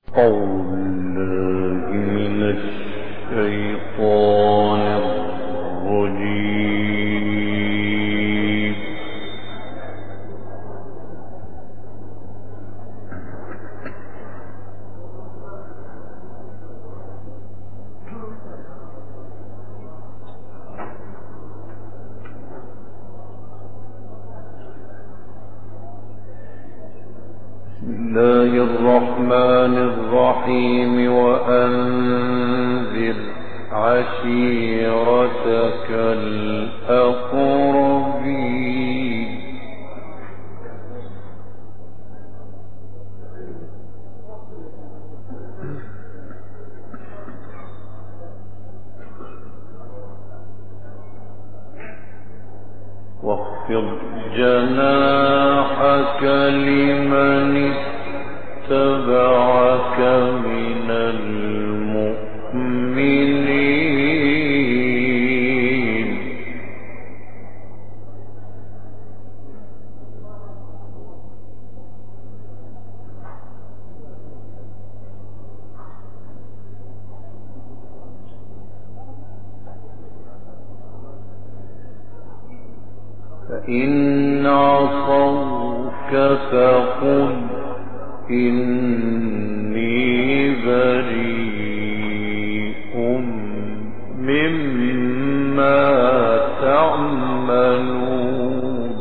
أعوذ بالله من الشيطان الرجيم. بسم الله الرحمن الرحيم. وأنذر عشيرتك الأقربين. واخفض جناحك لمن اتبعك من المؤمنين. فإن عصوك فقل إني بريء مما تعملون.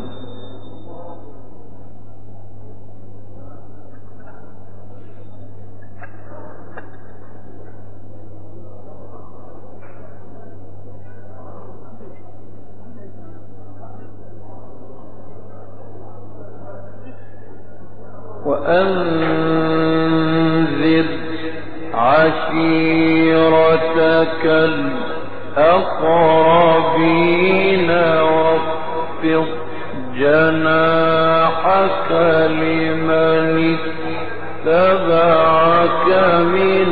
وأنذر عشيرتك الأقربين. واخفض جناحك لمن اتبعك من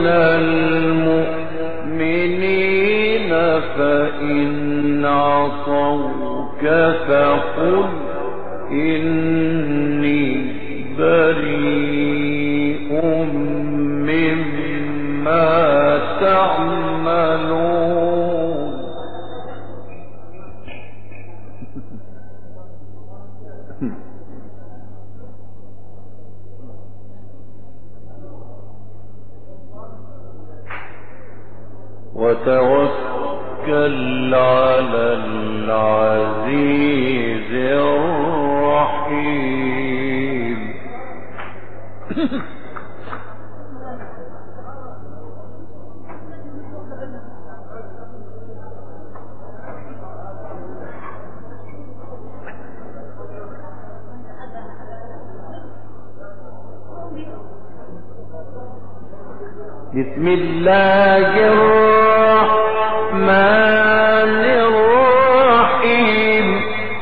المؤمنين. فإن عصوك فقل إني بريء مما تعملون. وتوكل على العزيز الرحيم. بسم الله الرحمن الرحيم.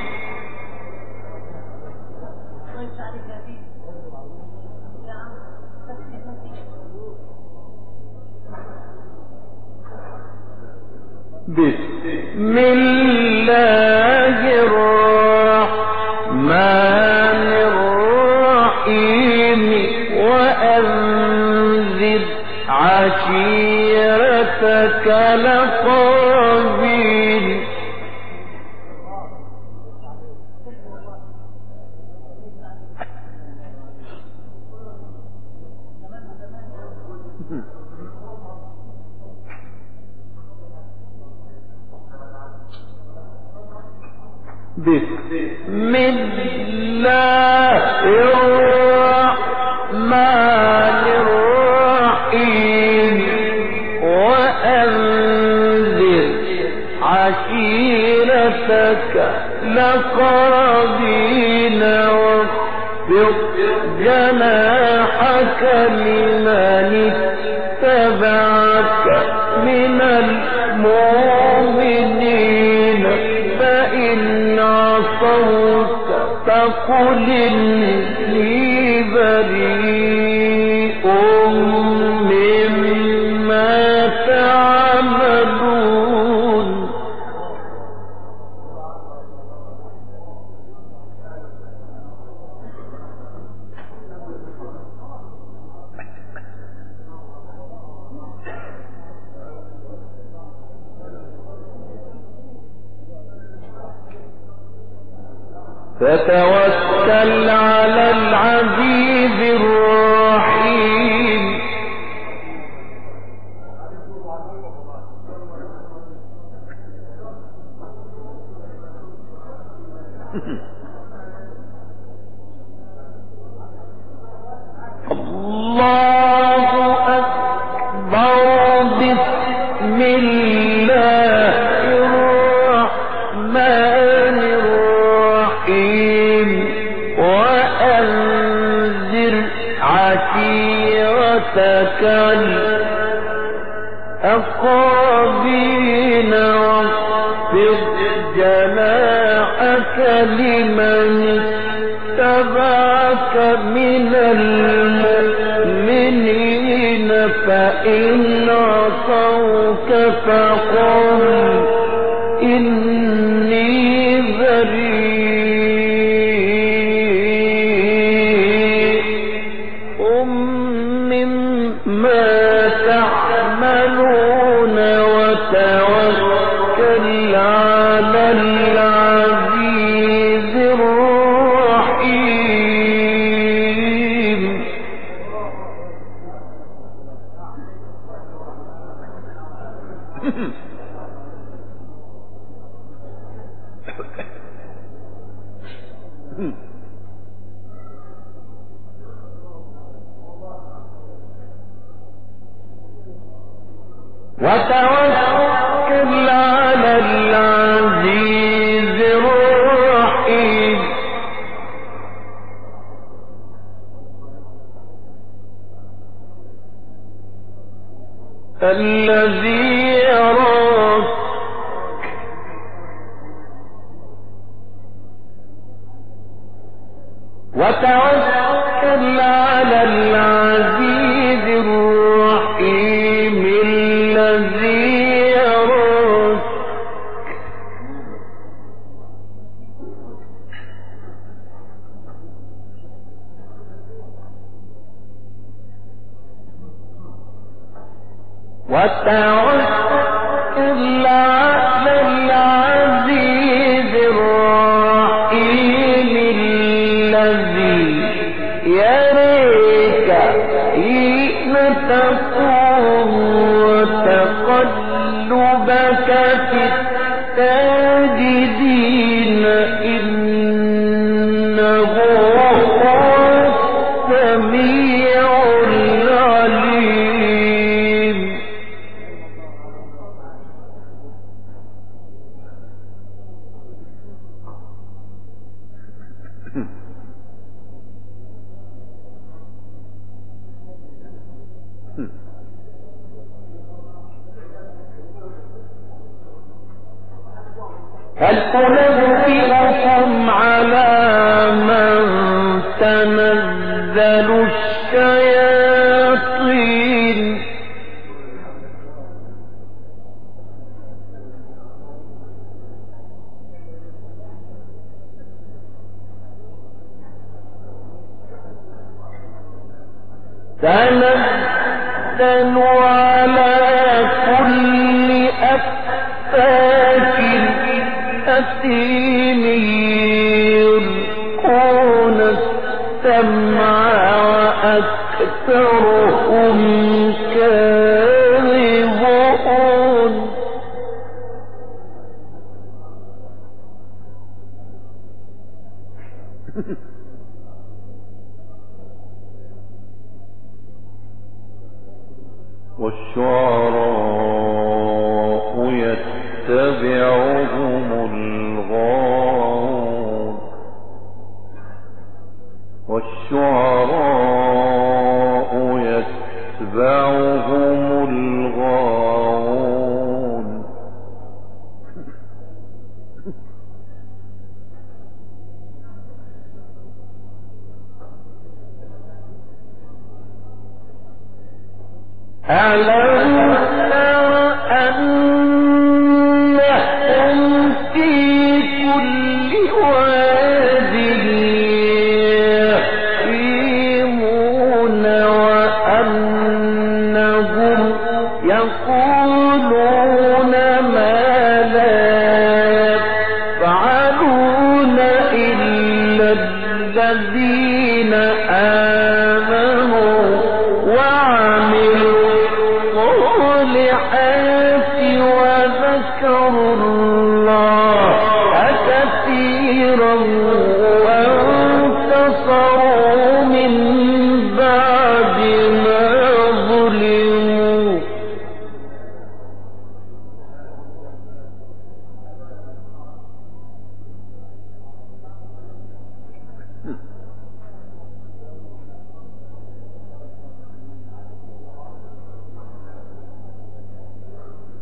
بسم الله الرحمن الرحيم. وأنذر عشيرتك الأقربين. بسم الله الرحمن الرحيم. وأنذر عشيرتك الأقربين. واخفض جناحك لمن اتبعك من المؤمنين. فإن عصوك فقل إني بريء مما تعملون. فتوكل على العزيز الرحيم. الله أكبر. بسم الله الرحمن الرحيم. وأنذر عشيرتك الأقربين واخفض جناحك لمن اتبعك من المؤمنين فإن عصوك فقل إني بريء مما تعملون وتوكل على العزيز الرحيم. وتوكل على العزيز الرحيم. الذي يراك وتوكل على العزيز الرحيم. الذي يراك وتوكل على العزيز الرحيم. الذي يريك حين تقوم وتقلبك في الساجدين إنه هو السميع العليم. هل تنبئكم على من تنزل الشياطين؟ تنزل على كل أفاك أثيم يلقون السمع وأكثرهم كاذبون. والشعراء يتبعهم الغاوون. والشعراء يتبعهم الغاوون. ألم تر أنهم في كل واد يحيمون وأنهم يقولون ما لا يفعلون إلا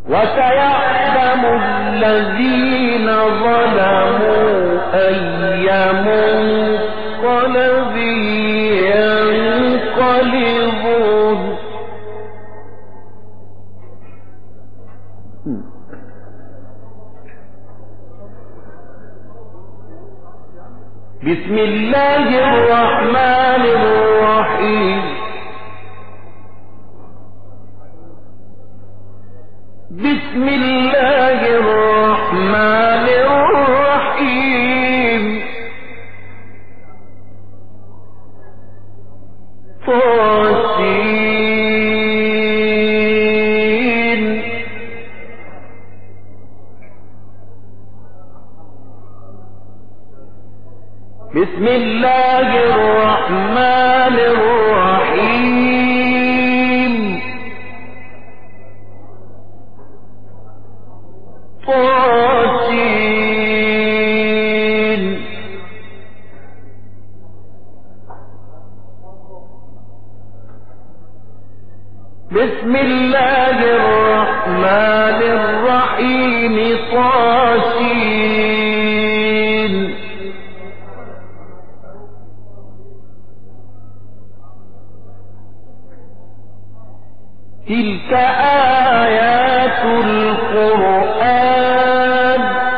وسيعلم الذين ظلموا أي منقلب ينقلبون. بسم الله الرحمن الرحيم. بسم الله الرحمن الرحيم. طاسين. بسم الله الرحمن الرحيم. طاسين. بسم الله الرحمن الرحيم. طاسين. تلك آيات القرآن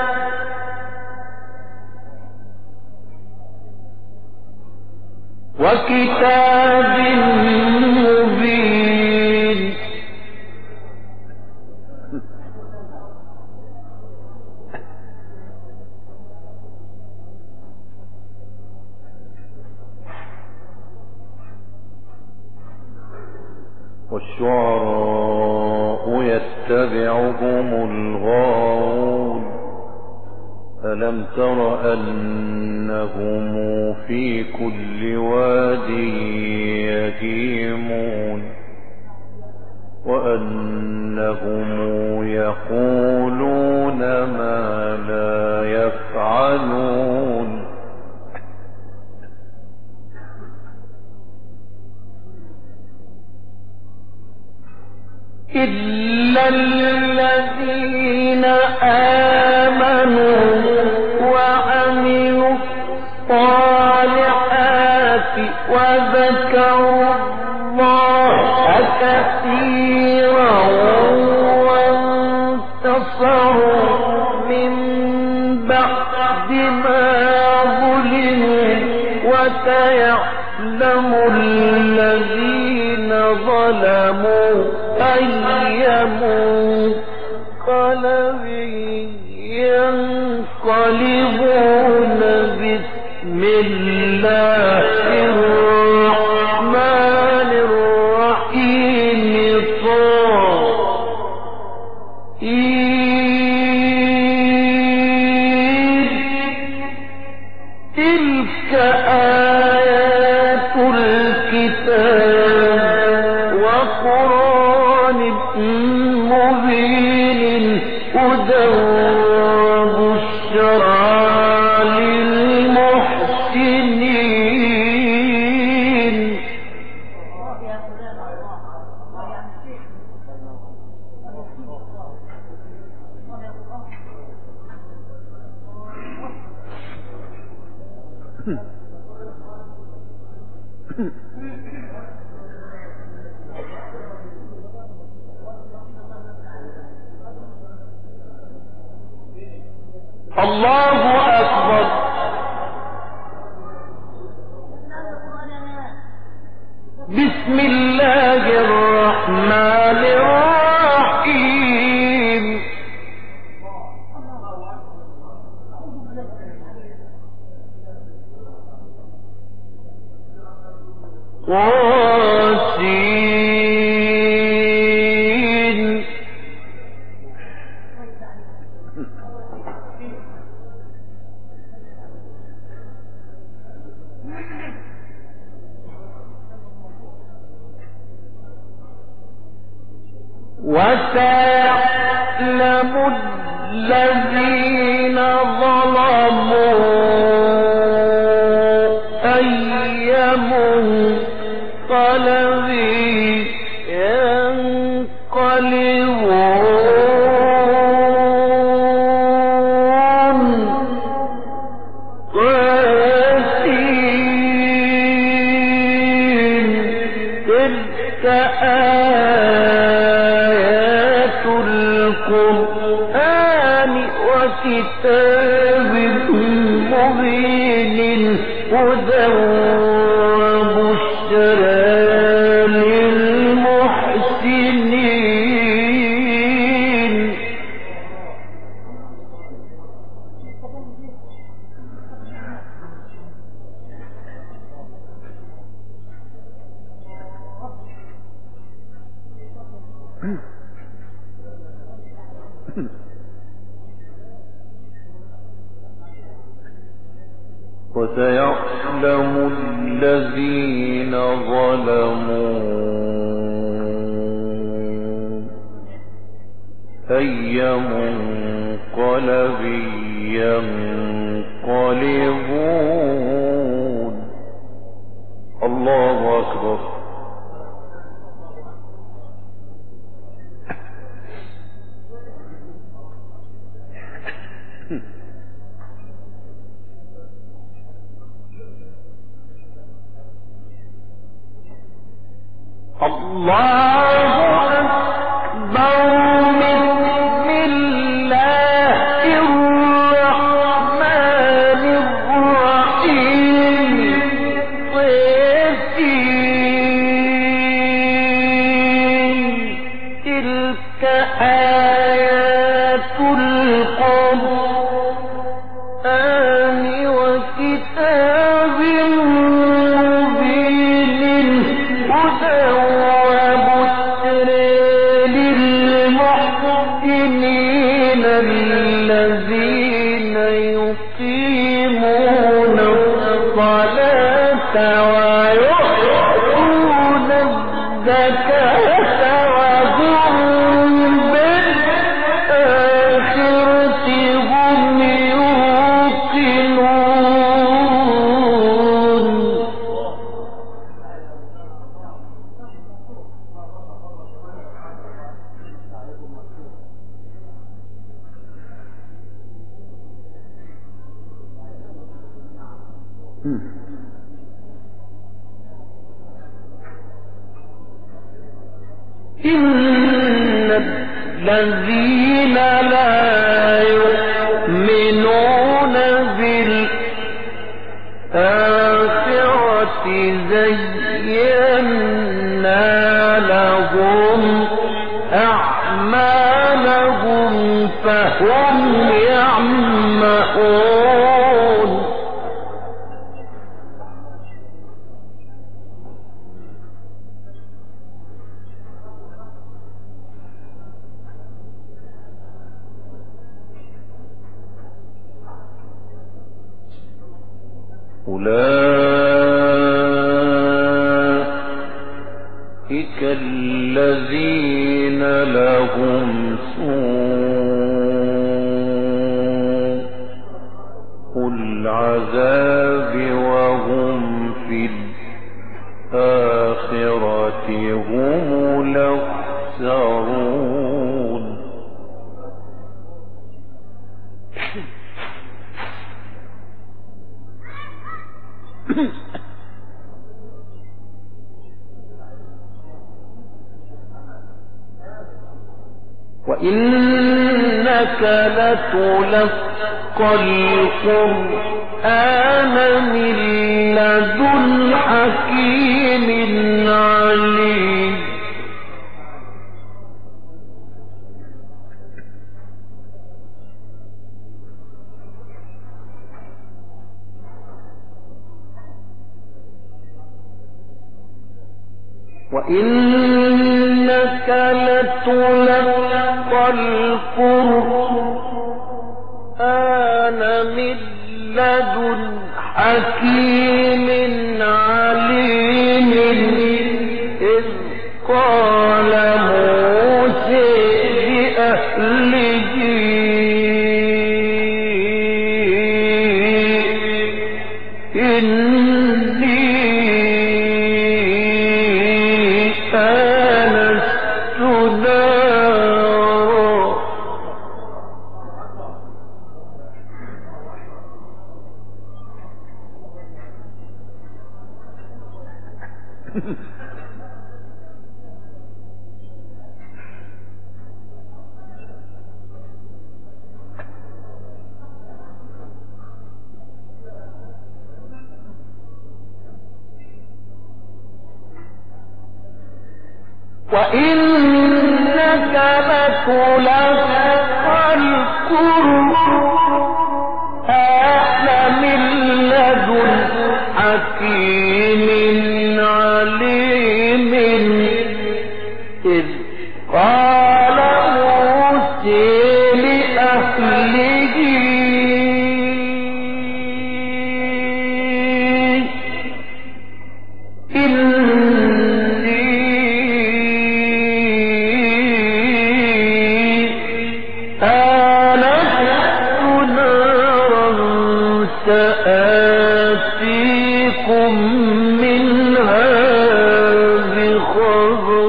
وكتاب مبين. والشعراء يتبعهم الغاوون ألم تر أنهم في كل واد يهيمون وأنهم يقولون ما لا يفعلون إلا الذين آمنوا وعملوا الصالحات وذكروا الله كثيرا وانتصروا من بعد ما ظلموا وسيعلم الذين ظلموا أي منقلب ينقلبون. بسم الله الرحمن الرحيم. تلك آيات الكتاب وقرآن مبين هدى وبشرى للمحسنين. الله أكبر. بسم الله الرحمن الرحيم. طاسين. وسيعلم الذين ظلموا أي منقلب ينقلبون. آيات القرآن وكتاب مبين هدى وبشرى للمحسنين. وسيعلم الذين ظلموا أي منقلب ينقلبون. الله أكبر. الله أكبر. بسم الله الرحمن الرحيم. تلك آيات القرآن وكتاب مبين هدى وبشرى للمحسنين الذين يقيمون الصلاة ويؤتون الزكاة وهم بالآخرة هم يوقنون. إن الذين لا يؤمنون بالآخرة زينا لهم أعمالهم فهم يعمهون. أولئك الذين لهم سوء العذاب وهم في الآخرة هم الأخسرون. وإنك لتلقى القرآن من لدن حكيم عليم. وإنك لتلقى القرآن من لدن حكيم عليم. إذ قال موسى لأهله إني آنست نارا وإنك لتلقى القرآن من لدن حكيم عليم إذ قال موسى لأهله سآتيكم منها بخبر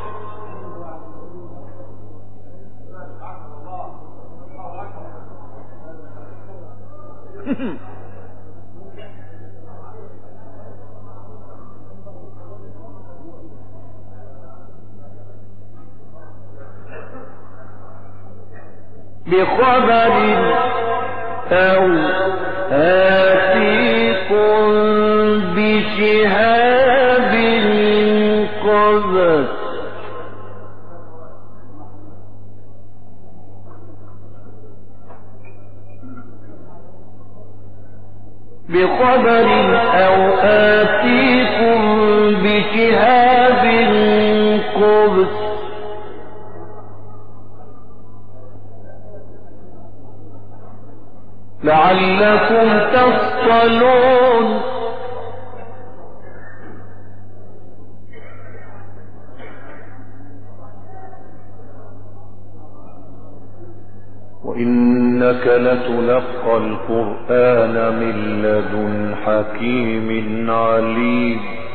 بخبر أو آتيكم بشهاب قبس بخبر أو آتيكم بشهاب قبس لعلكم تصطلون وإنك لتلقى القرآن من لدن حكيم عليم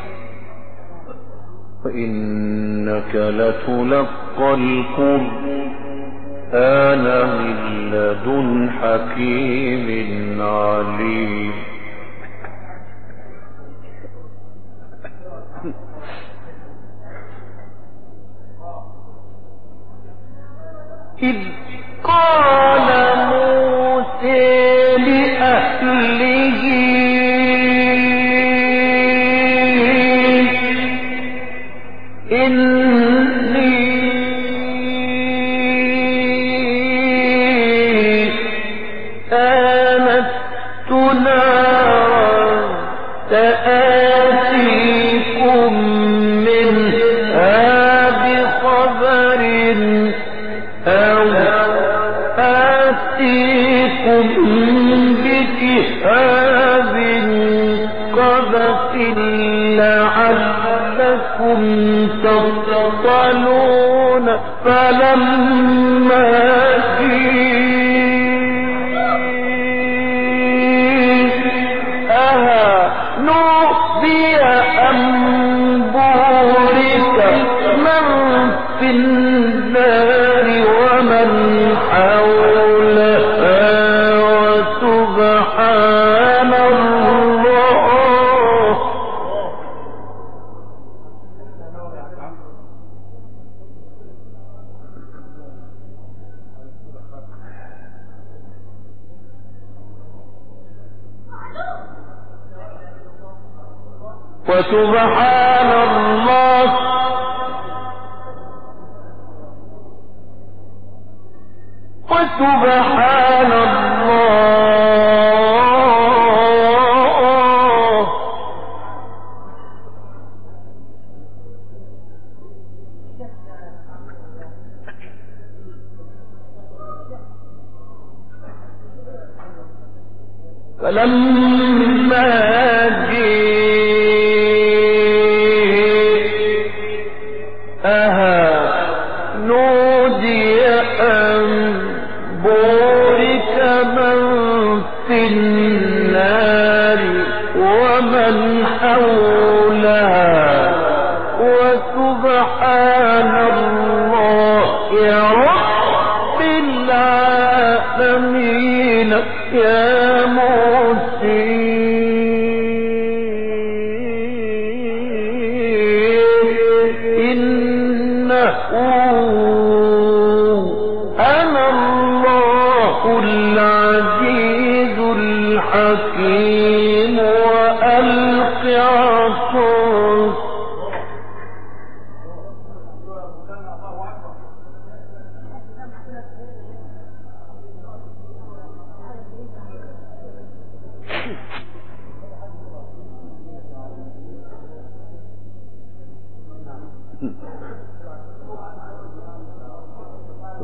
وإنك لتلقى القرآن من لدن حكيم عليم إذ قال موسى لأهله إني آنست نارا سآتيكم منها بخبر أو آتيكم بشهاب قبس لعلكم تصطلون فلما جاءها نودي أن بورك من في النار ومن حولها وسبحان الله وسبحان الله وسبحان الله فلما جاءها نودي أن بورك من في النار ومن حولها وسبحان الله يا رب العالمين يا موسى إنها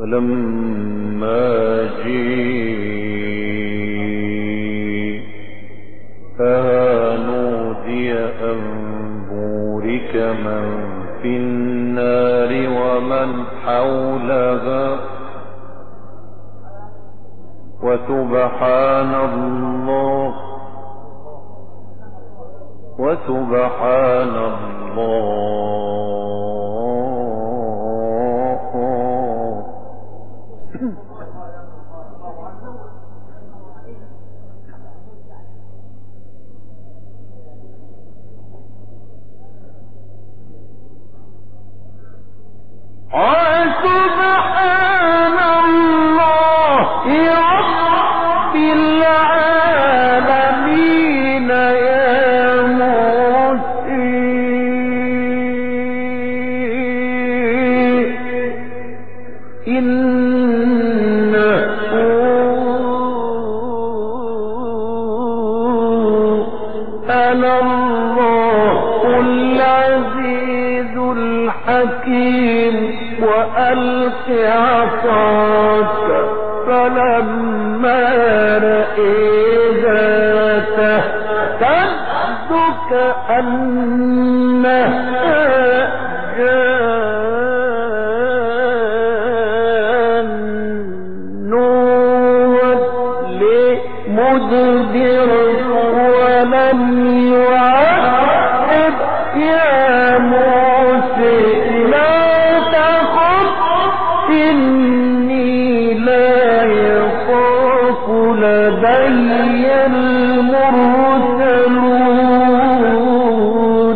فلما جاءها نودي أن بورك من في النار ومن حولها وسبحان الله وألق عصاك فلما رأيها تهتز كأنها جان ولي مدبر ولم يعقب يا موسى إني لا يخاف لدي المرسلون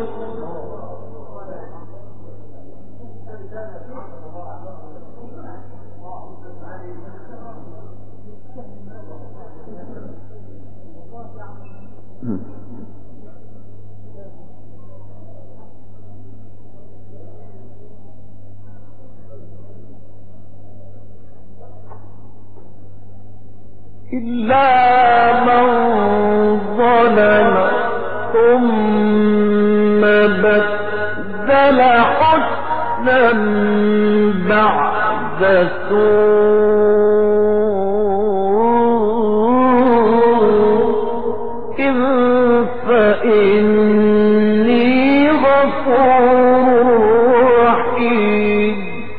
إلا من ظلم ثم بدل حسنا بعد سوء فإني غفور رحيم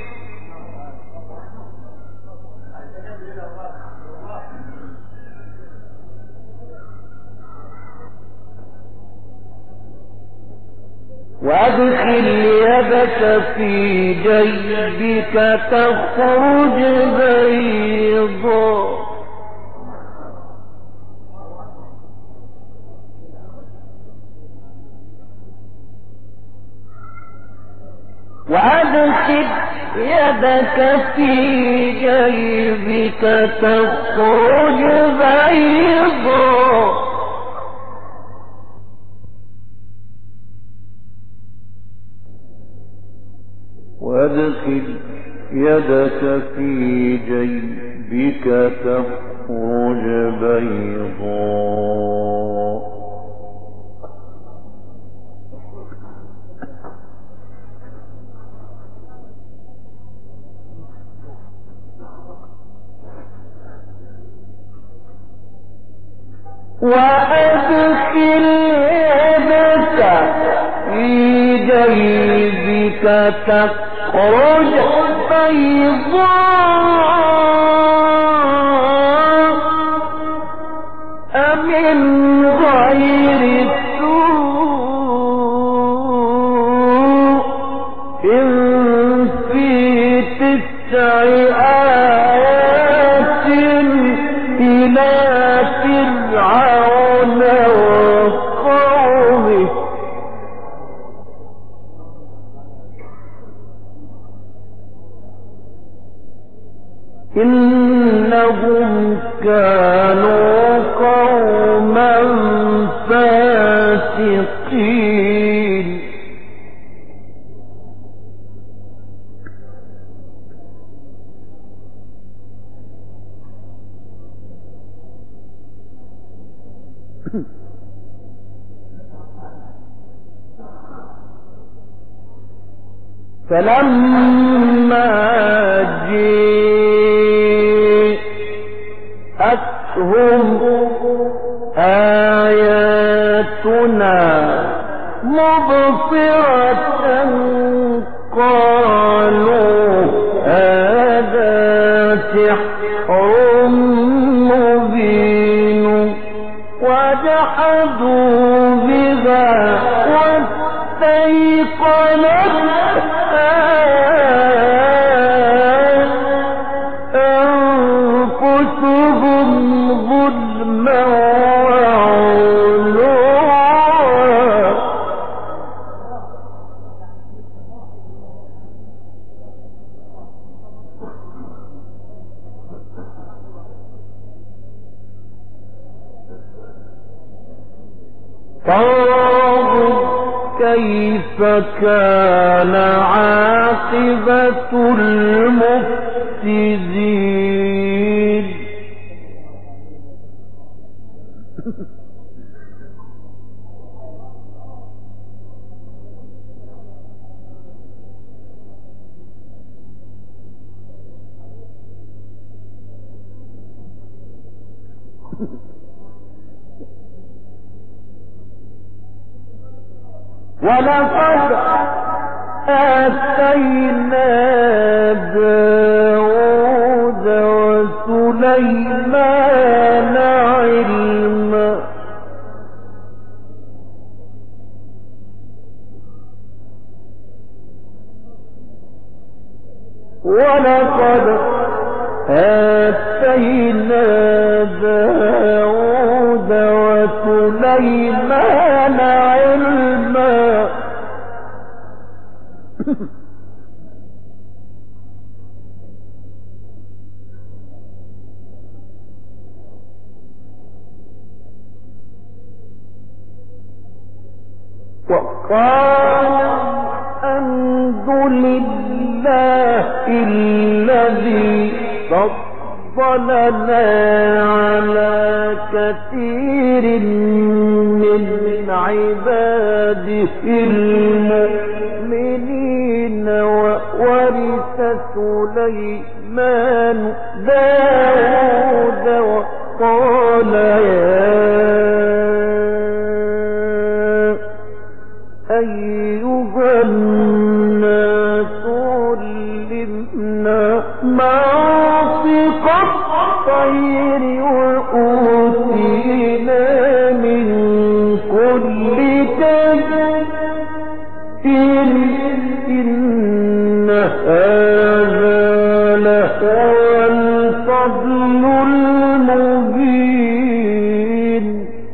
وادخل يدك في جيبك تخرج بيضاء وادخل يدك في جيبك تخرج بيضاء وادخل يدك في جيبك تخرج بيضاء وادخل يدك في جيبك تخرج بيضاء من غير سوء في 9 آيات إلى فرعون وقومه إنهم كانوا قوما فاسقين فلما جاءتهم آياتنا مبصرة قالوا هذا سحر مبين وجحدوا بها واستيقنتها أنفسهم ظلما وعلوا. فانظر كيف كان عاقبة المفسدين. ولقد آتينا داود وسليمان علما ولقد آتينا داود وسليمان علما وقال الحمد لله الذي فضلنا على كثير من عباده المؤمنين وورث سليمان داود وقال يا أيها الناس علمنا منطق الطير وأوتينا من كل شيء إن هذا لهو الفضل المبين.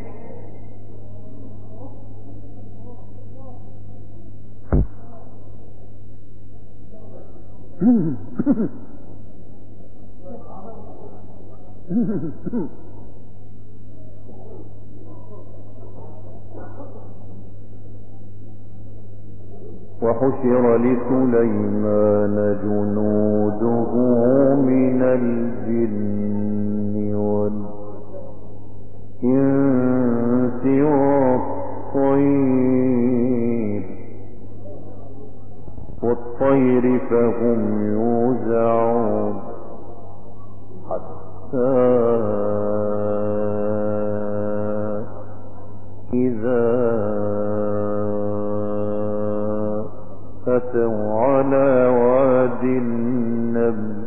وحشر لسليمان جنوده من الجن والإنس والطير فهم يوزعون حتى إذا أتوا على واد النمل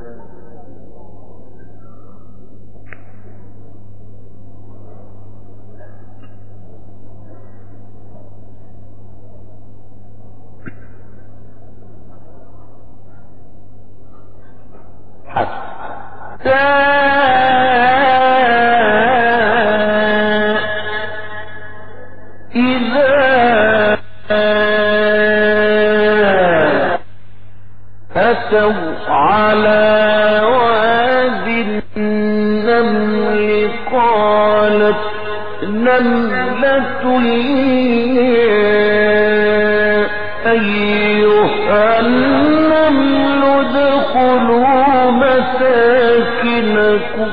حتى إذا أتوا على واد النمل قالت نملة أيها النمل ادخلوا مساكنكم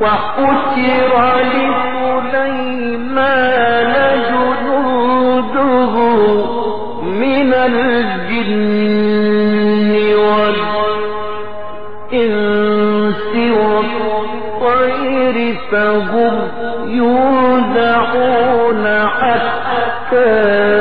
وحشر لسليمان جنوده من الجن والإنس والطير فهم يوزعون حتى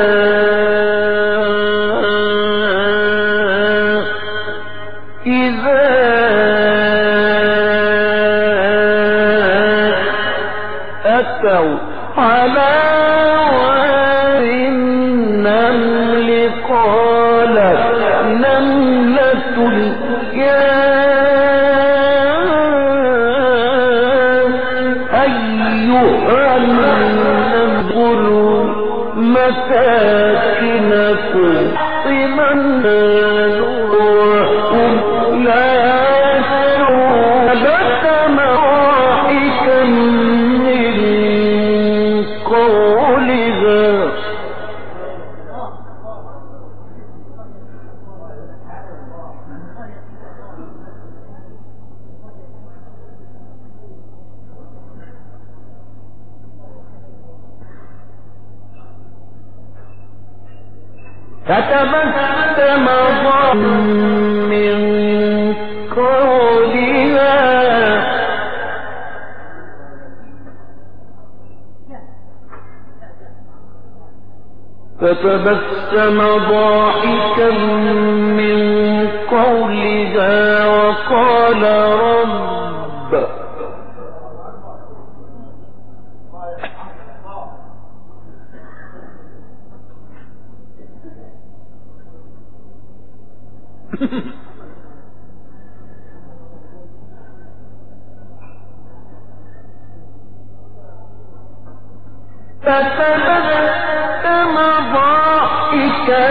على وادي النمل قالت نملة يا أيها النمل ادخلوا مساكنكم لمن لا يسرون مواحكا فتبسم من قولها فتبسم ضاحكا من قولها وقال رب فتبسم ضاحكا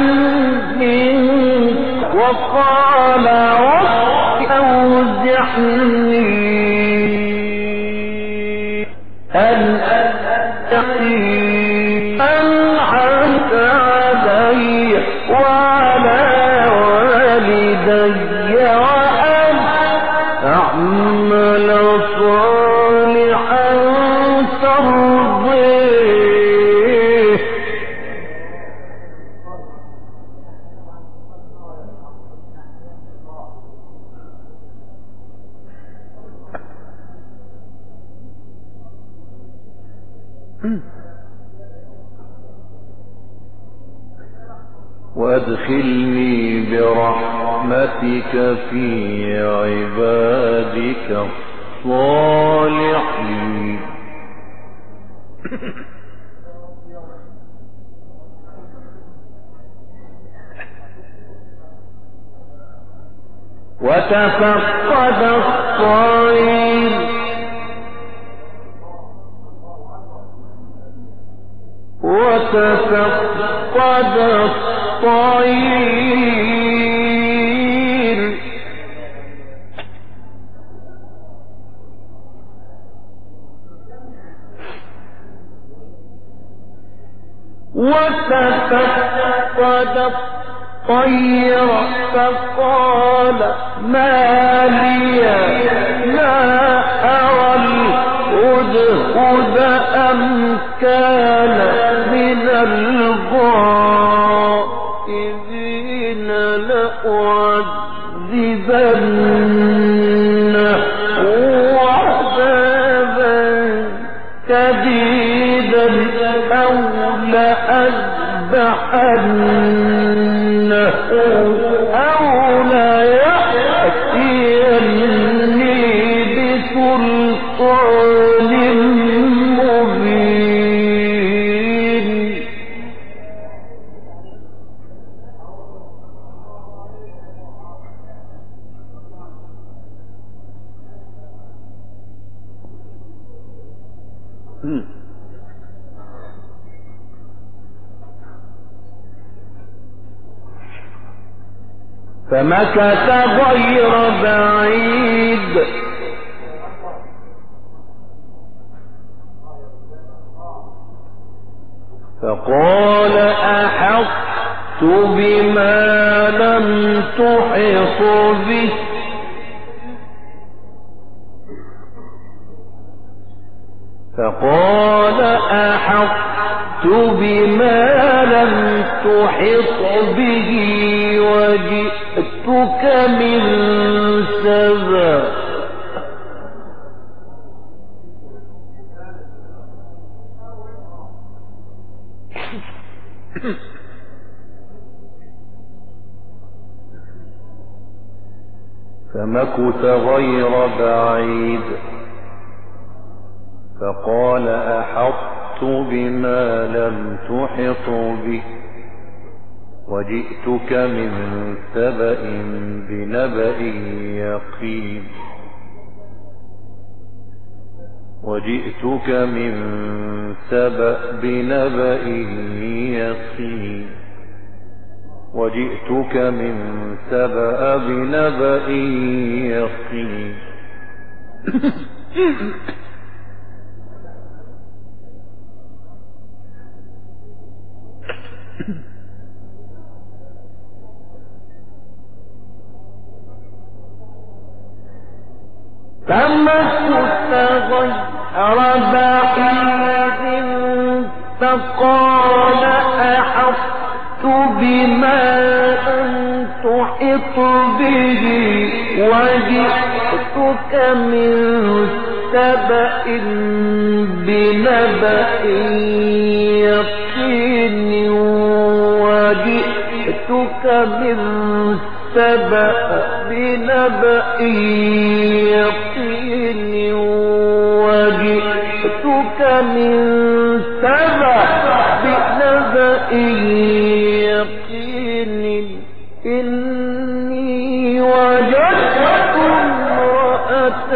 منه وقال رب أوزعني أن أنعمت علي وعلى والدي وأن أعمل صالحا ترضيه وادخلني برحمتك في عبادك الصالحين وتفقد الطير وتفقد الطير وتفقد الطير فقال ما لي لا أرى الهدهد أم كان من الغائبين لأعذبنه عذابا شديدا أو لأذبحنه أو ليأتيني بسلطان مبين فمكث غير بعيد فقال أحطت بما لم تحط به فقال أحطت بما لم تحط به وجئتك من سبأ. فمكث غير بعيد فقال أحطت بما لم تحط به وجئتك من سبأ بنبأ يقين وجئتك من سبأ بنبأ يقين وجئتك من سبأ بنبأ يقين. فمكث غير بعيد فقال أحطت بما لم تحط به وجئتك من سبأ بنبأ يقين وجئتك من سبأ بنبأ يقين وجئتك من سبأ بنبأ يقين إني وجدت امرأة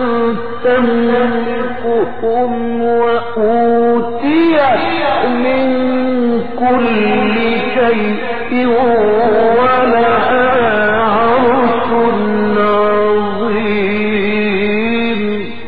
تملكهم وأوتيت من كل شيء ولها عرش عظيم.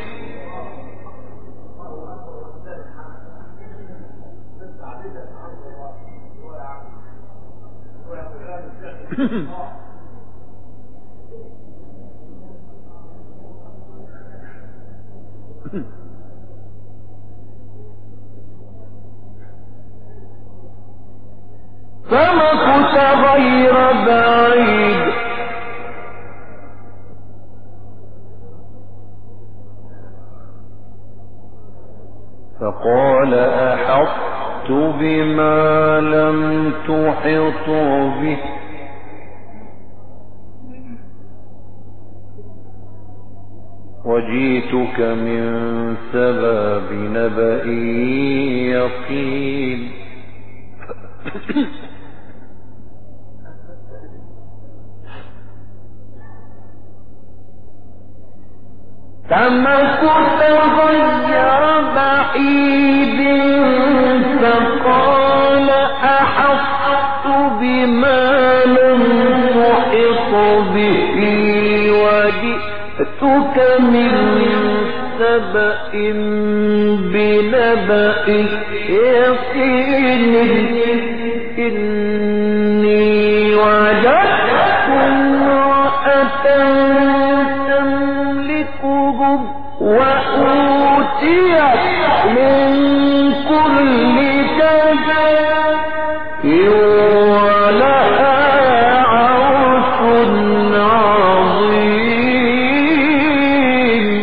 فمكث غير بعيد فقال أحطت بما لم تحط به وجئتك من سبأ بنبأ يقين فمكث غير بعيد فقال أحطت بما لم تحط به وجئتك من سبأ بنبأ يقين إني وجدت امرأة تملكهم وأوتيت من كل شيء ولها عرش عظيم.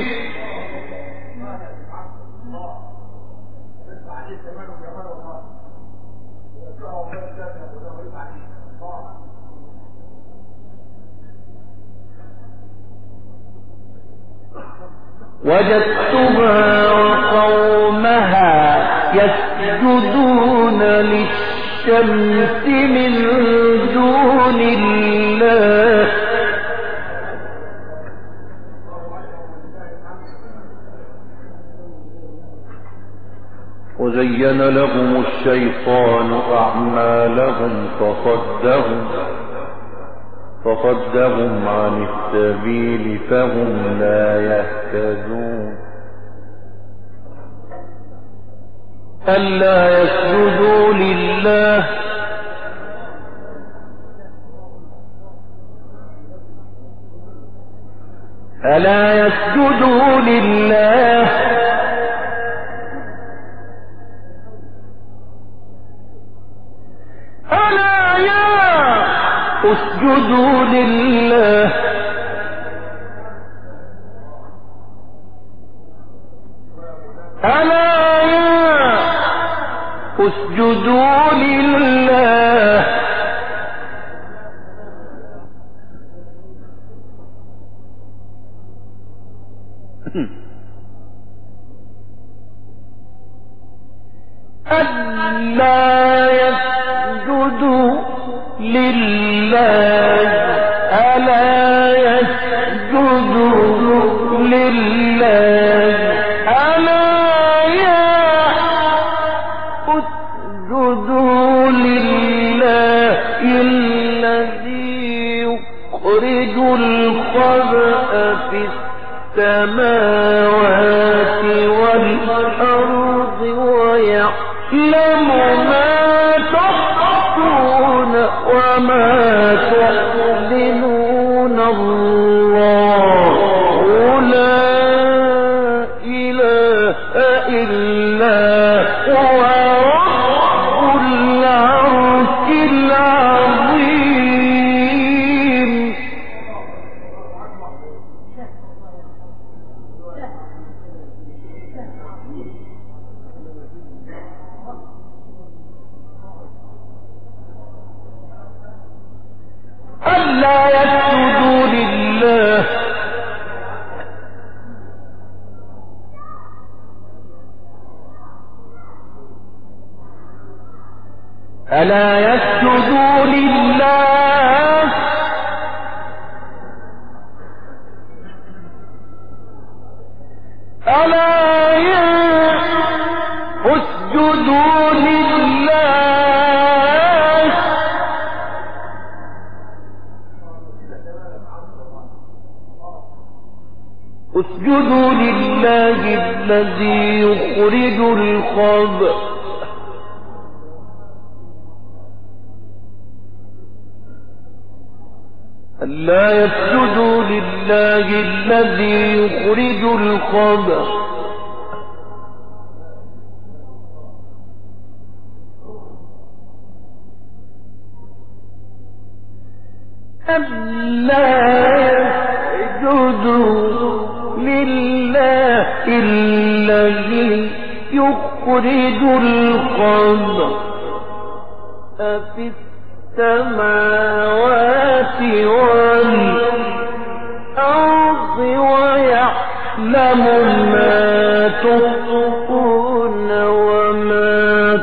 وجدتها وقومها يسجدون للشمس من دون الله وزين لهم الشيطان أعمالهم فصدهم عن السبيل فهم لا يهتدون ألا يسجدوا لله ألا يسجدوا لله اسجدوا لله ألا يا اسجدوا لله ألا يسجدوا لله ألا يسجدوا لله ألا يا اسجدوا لله الذي يخرج الخبأ في السماوات والأرض ويعلم ما تخفون وما تعلنون الله لا إله إلا هو رب العرش العظيم ألا يسجدوا لله ألا يسجدوا لله ألا اسجدوا لله اسجدوا لله الذي يخرج الخبأ ألا يسجدوا لله الذي يخرج الخبأ ألا يسجدوا لله الذي يخرج الخبأ في السماوات والأرض ويعلم ما تخفون وما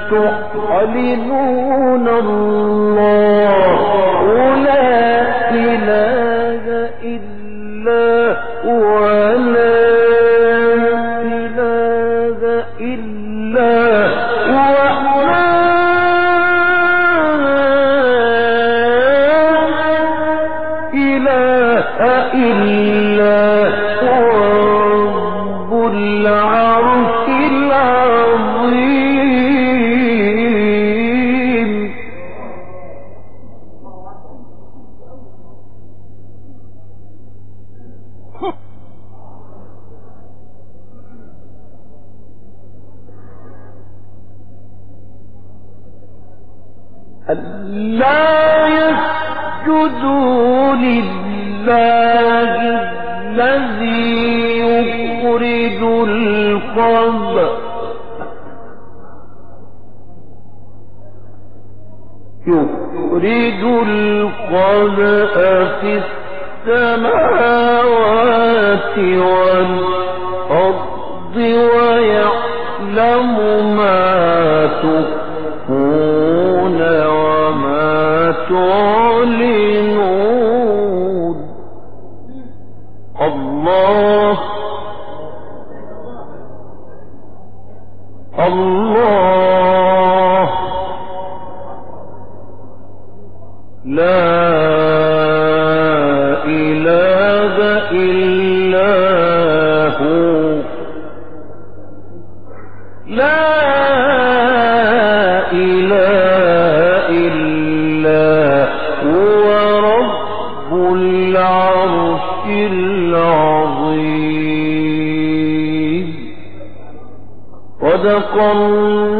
تعلنون الله لا إله إلا هو لا إله إلا هو إلا هو رب العرش العظيم ألا يسجدوا لله الذي يخرج الخبأ في السماوات والأرض ويعلم ما تخفون وما تعلنون الله الله لا إله إلا هو لا إله إلا هو رب العرش العظيم صدق الله